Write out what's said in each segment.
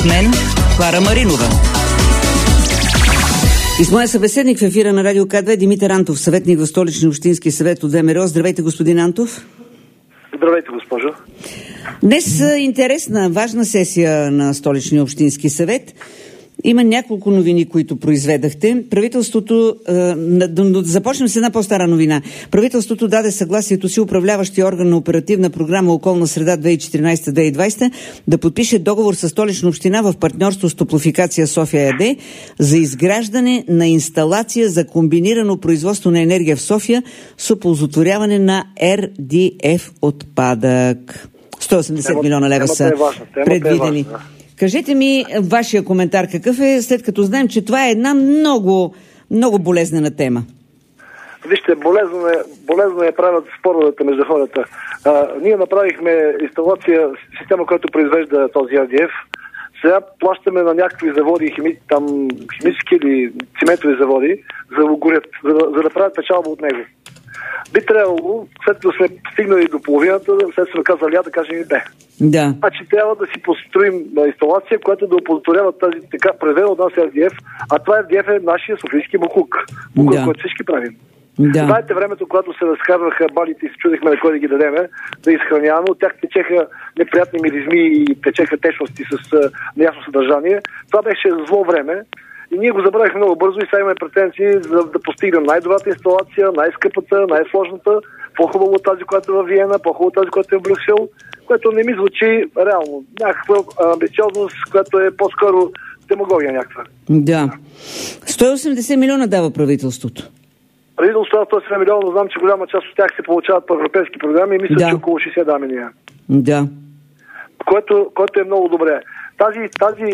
мен Клара Маринова. И с моя събеседник в ефира на Радио К2 Димитър Антов, съветник в Столичния общински съвет от ВМРО. Здравейте, господин Антов. Здравейте, госпожо. Днес интересна, важна сесия на Столичния общински съвет. Има няколко новини, които произведахте. Правителството, да започнем с една по-стара новина. Правителството даде съгласието си управляващия орган на оперативна програма Околна среда 2014-2020 да подпише договор с Столична община в партньорство с Топлофикация София ЕАД за изграждане на инсталация за комбинирано производство на енергия в София с оползотворяване на RDF отпадък. 180 милиона лева са предвидени. Кажете ми вашия коментар какъв е, след като знаем, че това е една много, много болезнена тема. Вижте, болезнено е правят споровете между хората. Ние направихме инсталация, система, която произвежда този RDF. Сега плащаме на някакви заводи, химически или циментови заводи, за да горят, за да правят печалба от него. Би трябвало, след като сме стигнали до половината, след сме казали да кажем и не. Да. Значи трябва да си построим инсталация, която да оползотворява тази така произведена от нас RDF, а това RDF е нашия софийски буклук, който всички правим. Да. Знаете времето, когато се разкарваха балите и се чудихме на кой да ги дадеме, да изхраняваме, от тях течеха неприятни миризми и течеха течности с неясно съдържание. Това беше зло време. И ние го забравихме много бързо и сега имаме претенции за да постигнем най-добрата инсталация, най-скъпата, най-сложната, по-хубаво от тази, която е в Виена, по-хубаво от тази, която е в Брюксел, което не ми звучи реално. Някаква амбициозност, която е по-скоро демагогия някаква. Да. 180 милиона дава правителството. Правителството дава 180 милиона, но знам, че голяма част от тях се получават по европейски програми и мисля, че около 60 даме ние. Да. Което е много добре. Тази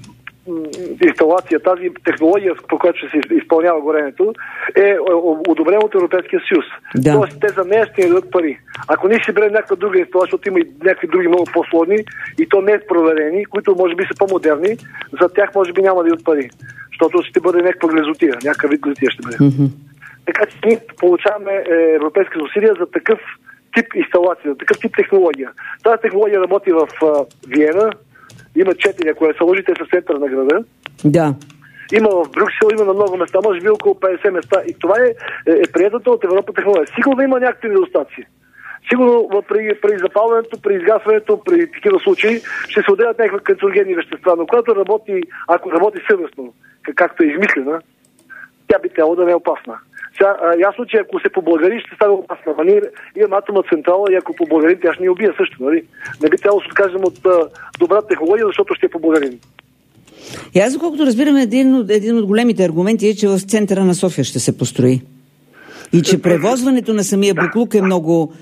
инсталация, тази технология, по която ще се изпълнява горенето, е одобрена от Европейския съюз. Да. Тоест, те за нея ще ни дадат пари. Ако ние ще берем някаква друга инсталация, защото има и някакви други много по-сложни и то не е проверени, които може би са по-модерни, за тях може би няма да дадат пари. Защото ще бъде някаква глезотия, някакъв вид глезотия ще бъде. Mm-hmm. Така че ние получаваме европейска субсидия за такъв тип инсталация, за такъв тип технология. Тази технология работи в Виена. Има 4, ако я сложите в центъра на града. Да. Има в Брюксел, има на много места, може би около 50 места. И това е приятата от Европа технология. Сигурно има някакви недостатъци. Сигурно при запалването, при изгасването, при такива случаи ще се отделят някакви канцерогенни вещества. Но когато ако работи съвестно, както е измислена, тя би трябвало да не е опасна. Сега, ясно, че ако се поблагодари, ще стане опасна. Ние имаме атомна централа и ако поблагодарим, тя ще ни убие също. Нали? Не би трябвало да се откажем от добра технология, защото ще я поблагодарим. И аз, доколкото разбирам, един от големите аргументи е, че в центъра на София ще се построи. И че превозването на самия буклук е много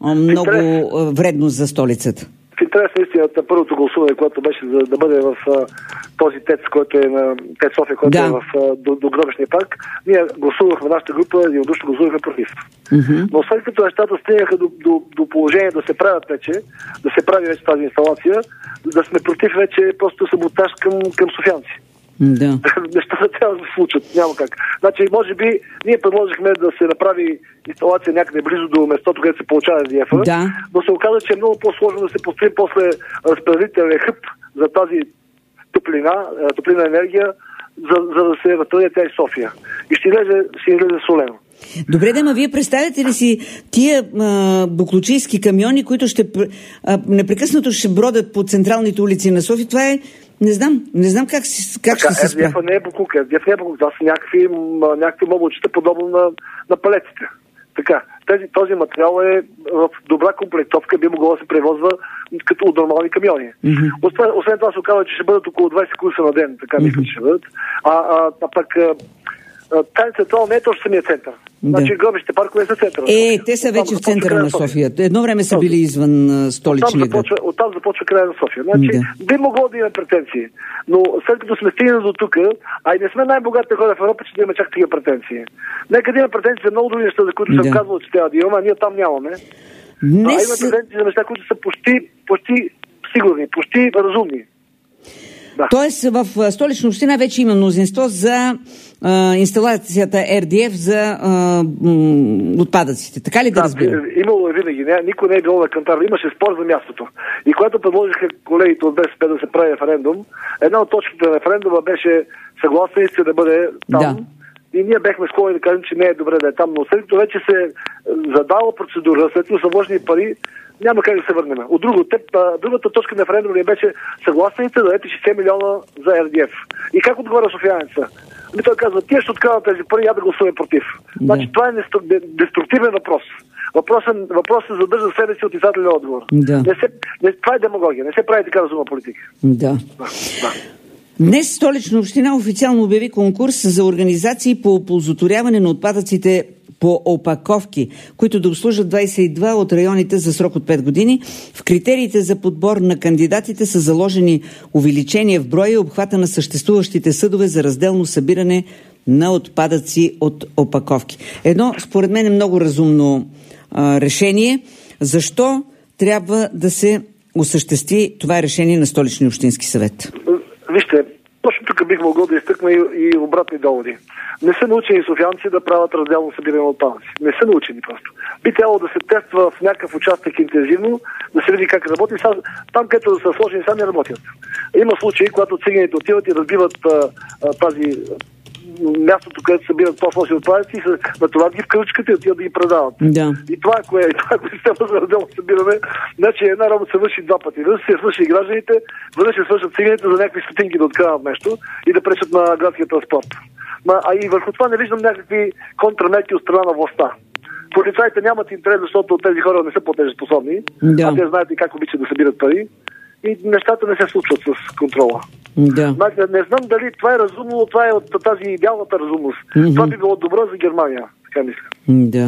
вредно за столицата. В интерес на истината, първото гласуване, което беше за да бъде в този ТЕЦ, който е на ТЕЦ София, който е до Гробешния парк, ние гласувахме нашата група и единодушно гласувахме против. Mm-hmm. Но след като нещата стигнаха до положение да се правят вече, да се прави вече тази инсталация, да сме против вече просто саботаж към софиянци. Да. Нещата трябва да се случат, няма как. Значи, може би, ние предложихме да се направи инсталация някъде близо до местото, където се получава RDF-а, но се оказа, че е много по-сложно да се построи после разпределителен хъб за тази топлина енергия, за да се разпределя тя и София. И ще излезе солено. Добре, ама вие представяте ли си тия буклучийски камиони, които непрекъснато ще бродят по централните улици на София? Това е Не знам как ще се справи. RDF не е буклук, това са някакви моблчета, подобно на палетите. Така, този материал е в добра комплектовка, би могло да се превозва като от нормални камиони. Mm-hmm. Освен това се оказва, че ще бъдат около 20 курса на ден, така мисля, че ще бъдат. А пък тази централ не е точно самия център. Значи гробищите паркове са центъра. Те са вече в центъра на София. Едно време са били извън столичния град. Оттам започва края на София. Значи би могло да има претенции. Но след като сме стигнали до тук, а и не сме най-богатите хора в Европа, че да има чак такива претенции. Нека да има претенции за много други неща, за които съм казвал, че трябва да имаме, а ние там нямаме. Има претенции за неща, които са почти сигурни, почти разумни. Да. Тоест в Столична община вече има мнозинство за инсталацията RDF за отпадъците. Така ли да разбирам? Имало е винаги. Никой не е било на кантар. Имаше спор за мястото. И когато предложиха колегите от БСП да се прави референдум, една от точките на референдума беше съгласни сте да бъде там. Да. И ние бехме склонни да кажем, че не е добре да е там. Но след като вече се задала процедура, след като са вложени пари, няма как да се върнем. От другата точка на референдума беше съгласните да дадете 60 милиона за RDF. И как отговаря софиянеца? Той казва, тия ще открадат тези пари, я да гласуваме против. Да. Значи това е деструктивен въпрос. Въпросът задържа себе си отрицателен отговор. Да. Това е демагогия. Не се прави така разумна политика. Да. Днес Столична община официално обяви конкурс за организации по оползотворяване на отпадъците по опаковки, които да обслужат 22 от районите за срок от 5 години. В критериите за подбор на кандидатите са заложени увеличение в броя и обхвата на съществуващите съдове за разделно събиране на отпадъци от опаковки. Едно, според мен, е много разумно решение. Защо трябва да се осъществи това решение на Столичния общински съвет? Вижте, точно тук бих могъл да изтъкна и обратни доводи. Не са научени софиянци да правят разделно събиране на отпадъци. Не са научени просто. Би трябвало да се тества в някакъв участък интензивно, да се види как работи. Там, където са сложени, сами работят. Има случаи, когато циганите отиват и разбиват тази мястото, където събират по-сложни отпадъци и се натоварят ги в кърчката и отиват да ги предават. Да. И това е система за разделно събиране. Значи една работа се върши два пъти. Веднъж се свърши и гражданите, веднъж се свършат циганите за някакви стотинки да откраднат нещо и да пречат на градския транспорт. А и върху това не виждам някакви контрамерки от страна на властта. Полицаите нямат интерес, защото тези хора не са платежоспособни, а те знаят и как обичат да събират пари. И нещата не се случват с контрола. Да. Не знам дали това е разумно, но това е от тази идеалната разумност. Това би било добро за Германия, така мисля. Да.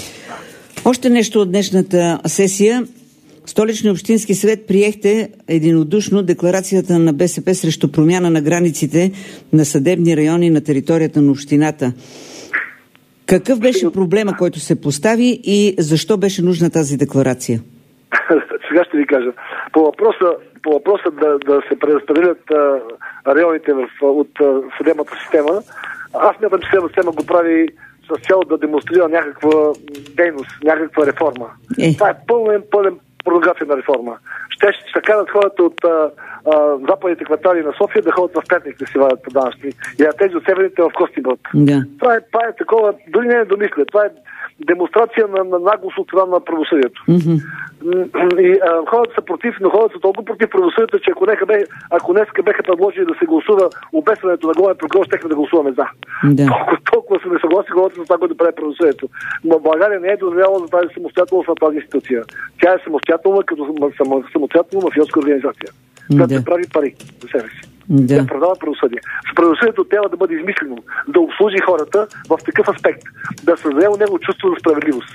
Още нещо от днешната сесия. Столичния общински съвет приехте единодушно декларацията на БСП срещу промяна на границите на съдебни райони на територията на общината. Какъв беше проблема, който се постави и защо беше нужна тази декларация? Сега ще ви кажа. По въпроса да се преразпределят районите от съдебната система, аз смятам, че съдебната система го прави с цел да демонстрира някаква дейност, някаква реформа. Това е пълен продължател на реформа. Ще карат хората от западните квартали на София да ходят в Петник да си вадят по данъчни и тези от северните в Костинброд. Това е такова, дори не е домисля. Това е демонстрация на наглост от страна на правосъдието. И хората са против, но хората са толкова против правосъдието, че ако днеска беха предложили да се гласува обесването на главен прокурор, щехме да гласуваме за. Толкова са несъгласни хората с това, което прави правосъдието. Но България не е дозволяла за тази самостоятелност на тази институция. Тя е самостоятелна като самостоятелна мафиотска организация, която се прави пари за себе си. Да продава правосъдие. С правосъдието трябва да бъде измислено, да обслужи хората в такъв аспект, да създаде у него чувство за справедливост.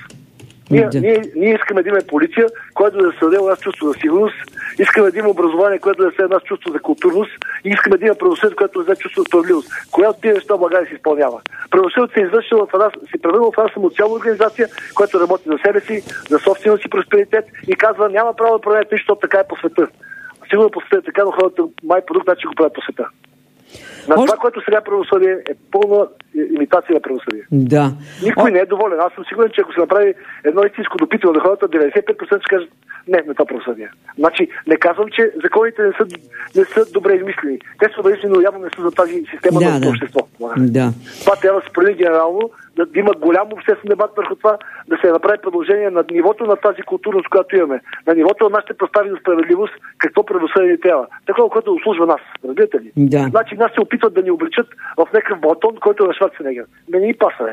Ние искаме да имаме полиция, която да създаде у нас чувство за сигурност, искаме да има образование, което да създаде у нас чувство за културност и искаме да има правосъдие, което да създаде чувство за справедливост. Коя от тези неща в България се изпълнява? Правосъдието се извършва се превърна в една самоцелна организация, която работи за себе си, за собствения си просперитет и казва, няма право да променят нищо, защото така е по света. Сигурно по света така, но хората май по друг начин го правят по света. Това, което сега правосъдие, е пълна имитация на правосъдие. Да. Никой не е доволен. Аз съм сигурен, че ако се направи едно истинско допитване на хората, 95% ще кажат не това правосъдие. Значи, не казвам, че законите не са добре измислени. Те са добре измислени, но явно не са за тази система на общество. Това трябва да се промени генерално, да има голям обществен дебат върху това, да се направи предложение на нивото на тази културност, която имаме, на нивото на нашите представи за справедливост, какво правосъдие ни трябва. Такова, което обслужва нас. Разбирате ли? Да. Значи нас се опитват да ни обличат в някакъв батон, който е на Шварценегер. Не ни паса.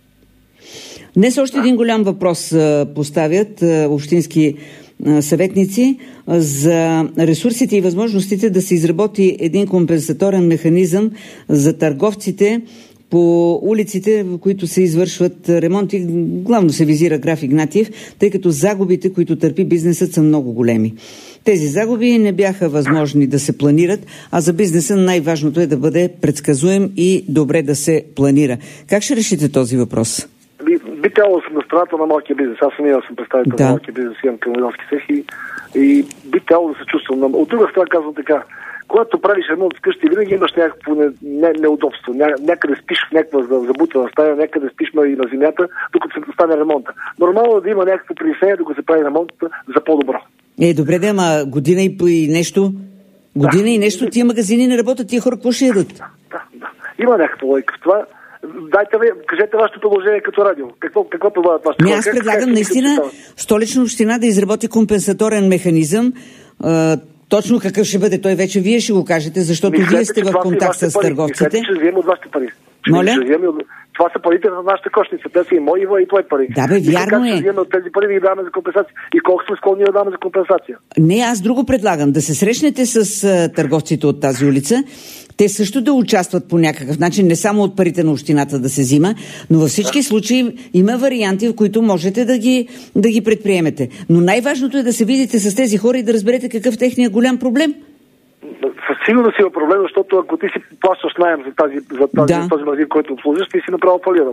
Днес още един голям въпрос поставят общински съветници за ресурсите и възможностите да се изработи един компенсаторен механизъм за търговците по улиците, в които се извършват ремонти. Главно се визира Граф Игнатиев, тъй като загубите, които търпи бизнесът, са много големи. Тези загуби не бяха възможни да се планират, а за бизнеса най-важното е да бъде предсказуем и добре да се планира. Как ще решите този въпрос? Би трябвало да съм на страната на малкия бизнес. Аз самия съм представител на малкия бизнес, имам криминалски сесии и би трябвало да се чувствам. От друга страна казвам така, когато правиш ремонт вкъщи, винаги имаш някакво неудобство. Някъде спиш в някаква забутана стая, някъде спиш и на земята, докато се стане ремонта. Нормално е да има някакво притеснение, докато се прави ремонта за по-добро. Добре, ама година и нещо. Година и нещо, тия магазини не работят, тия хора какво ще ядат? Да. Има някаква логика в това. Кажете вашето предложение като радио. Какво предлагат вашето? Аз предлагам наистина Столична община да изработи компенсаторен механизъм. Точно какъв ще бъде той вече, вие ще го кажете, защото вие сте в контакт с търговците. Мислете, че вземем от вашите пари. Моля? Това са парите на нашата кошница. Те са и мои, и твои пари. Да, бе, вярно е. Вземем от тези пари да ги даваме за компенсация. И колко сме склонни да даваме за компенсация? Не, аз друго предлагам. Да се срещнете с търговците от тази улица. Те също да участват по някакъв начин, не само от парите на общината да се взима, но във всички случаи има варианти, в които можете да ги предприемете. Но най-важното е да се видите с тези хора и да разберете какъв техният голям проблем. Със сигурност има проблем, защото ако ти си плащаш наем за този магазин, който обслужиш, ти си направо фалирал.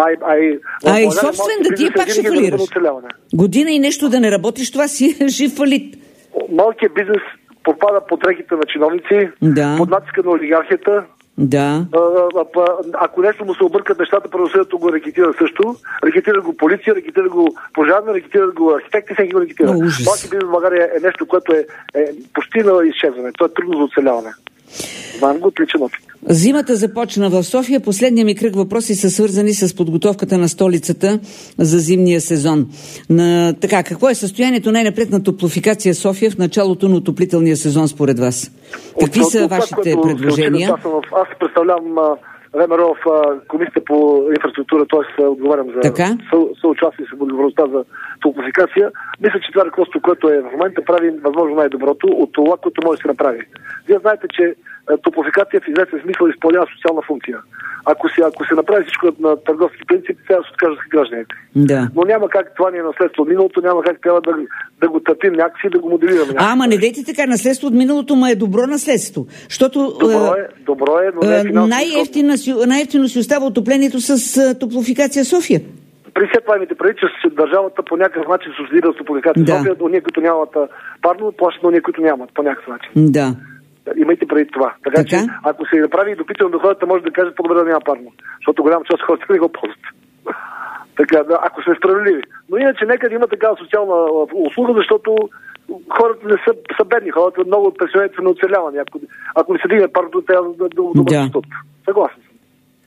И собствен да ти пак ще фалираш. Година и нещо да не работиш, това си е жив фалит. Малкият бизнес попада под реките на чиновници, под натиска на олигархията. Да. Ако нещо му се объркат нещата, правосъдието го рекетира също. Рекетира го полиция, рекетира го пожарна, рекетира го архитекти, всеки го рекетира. Малки бизнес в България е нещо, което е почти на изчезване. То е трудно за оцеляване. Знам го от личен опит. Зимата започна в София. Последният ми кръг въпроси са свързани с подготовката на столицата за зимния сезон. Какво е състоянието най-напред на Топлофикация София в началото на отоплителния сезон според вас? Какви са вашите предложения? Аз представлявам ВМРО в Комисията по инфраструктура, т.е. отговарям за съучастие с отговорността за топлофикация. Мисля, че това ръководство, което е в момента, прави възможно най-доброто от това, което може да се направи. Вие знаете, че топлофикация в известен смисъл изпълнява социална функция. Ако се направи всичко на търговски принцип, трябва да се откажат гражданите. Да. Но няма как, това ни е наследство от миналото, няма как трябва да го търпим някакси, да го моделираме някакси. Ама не дейте така, наследство от миналото, ма е добро наследство. Защото добро е, но не е финансово. Най-евтино си остава отоплението с Топлофикация София. При все това имате преди, че държавата по някакъв начин субсидира топлофикация София, от ние, които нямат парно, плащат на ние, които нямат по някакъв начин. Да. Имайте преди това. Така че, ако се направи допитано до хората, може да кажат по-добре да няма парно. Защото голяма част от хората не го ползват. Така, ако сме справедливи. Но иначе нека да има такава социална услуга, защото хората не са бедни. Хората много от пенсионерите са неоцелявани. Ако не се дигне парното, трябва да бъдат. Съгласен съм.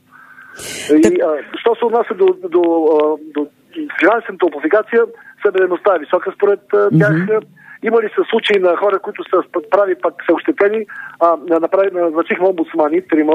Що се отнася до финансовата топлофикация, събедеността е висока според тях. Има ли са случаи на хора, които са прави пак са ощетени? Назначихме омбудсмани, трима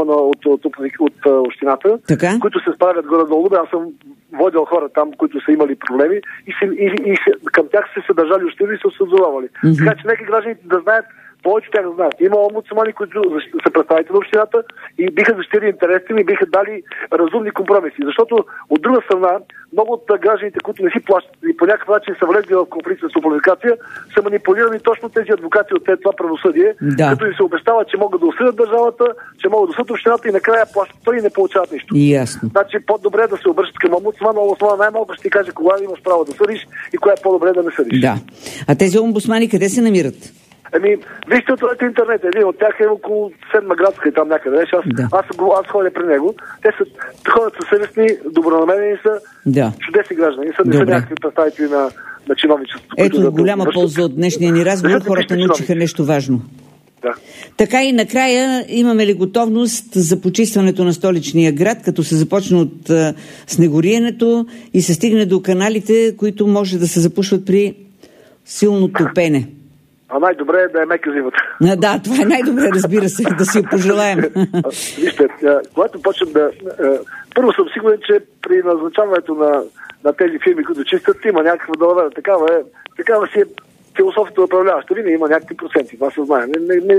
от общината, които се справят горе-долу. Аз съм водил хора там, които са имали проблеми и към тях се съдържали ощети и се осъдзовавали. Така че нека гражданите да знаят, повече тях да знаят. Има омбудсмани, които са представители на общината и биха защитили интересите и биха дали разумни компромиси. Защото от друга страна, много от гражданите, които не си плащат и по някакъв начин са влезли в конфликт с топлофикация, са манипулирани точно тези адвокати от това правосъдие, като им се обещава, че могат да осъдят държавата, че могат да осъдят общината и накрая плащат пари и не получават нищо. Ясно. Значи по-добре да се обръщат към омбудсмана. Омбудсмана най-малко ще ти каже кога имаш право да съдиш и кога е по-добре да не съдиш. Да. А тези омбудсмани къде се намират? Вижте от интернет, един от тях е около 7 градска и там някъде. Аз ходя при него. Хората са съвестни, добронамерени са, чудесни граждани. Не са някакви представители на чиновничеството. Ето, голяма полза от днешния ни разговор. Хората научиха нещо важно. Да. Така и накрая имаме ли готовност за почистването на столичния град, като се започне от снегориенето и се стигне до каналите, които може да се запушват при силно топене? А най-добре е да е мека зимата. Да, това е най-добре, разбира се, да си я пожелаем. Вижте, когато почнем първо съм сигурен, че при назначаването на тези фирми, които чистят, има някаква далавера. Такава си е философията на управляваща. Винаги има някакви проценти. Това се знае.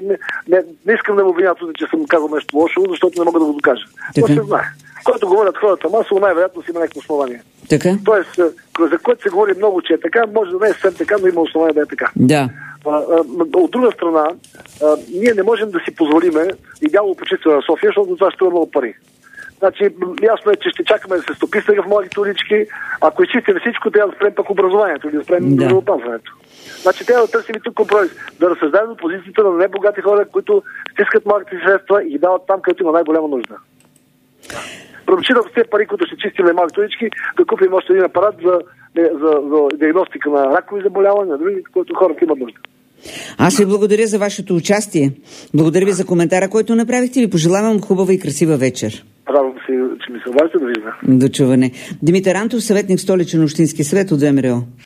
Не искам да му обвинявам, че съм казал нещо лошо, защото не мога да го докажа. Това се знае. Когато говорят хората масово, най-вероятно си има някакво основание. Така? Тоест, за което се говори много, че е така, може да не е съвсем така, но има основание да е така. Да. От друга страна, ние не можем да си позволиме идеално почистване на София, защото това ще струва много пари. Значи, ясно е, че ще чакаме да се стопи снега в младите улички. Ако изчистим всичко, трябва да спрем пък образованието или да спрем здравеопазването. Значи трябва да търсим и тук компромис. Да разсъждаем от позицията на небогати хора, които стискат малките средства и ги дават там, където има най-голяма нужда. Предпочитам с тези пари, които ще чистим малките улички, да купим още един апарат за диагностика на ракови заболявания, на други, които хората имат нужда. Аз ви благодаря за вашето участие. Благодаря ви за коментара, който направихте и ви пожелавам хубава и красива вечер. Радвам се, че ми се обадите, да видя. До чуване. Димитър Антов, съветник Столичен общински съвет от ВМРО.